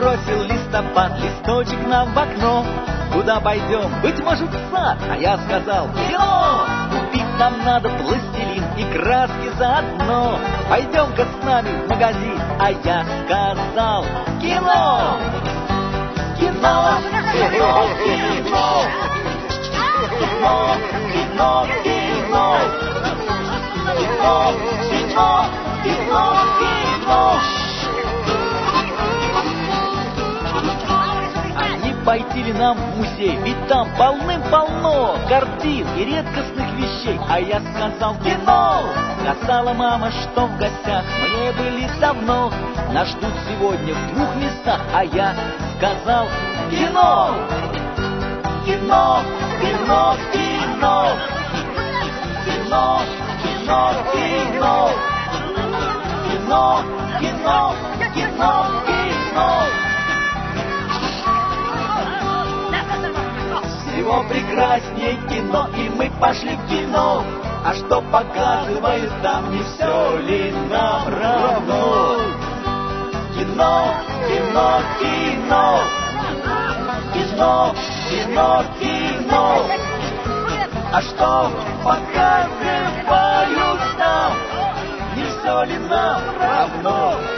бросил листопад листочек нам в окно. Куда пойдем? Быть может, в сад. А я сказал: кино! Купить нам надо пластилин и краски заодно. Пойдем-ка с нами в магазин. А я сказал: кино! Кино! Кино! Кино! Кино! Кино! Кино! Кино! Кино! Кино! Кино! Пойти ли нам в музей, ведь там полным-полно картин и редкостных вещей. А я сказал: кино! Сказала мама, что в гостях мне были давно. Нас ждут сегодня в 2 местах. А я сказал: кино! Кино! Кино! Кино! Кино! Кино! Кино! Кино! Кино! Кино! Кино! Всего прекраснее кино, и мы пошли в кино. А что показывают там, не все ли нам равно? Кино, кино, кино. Кино, кино, кино. А что показывают там, не все ли нам равно?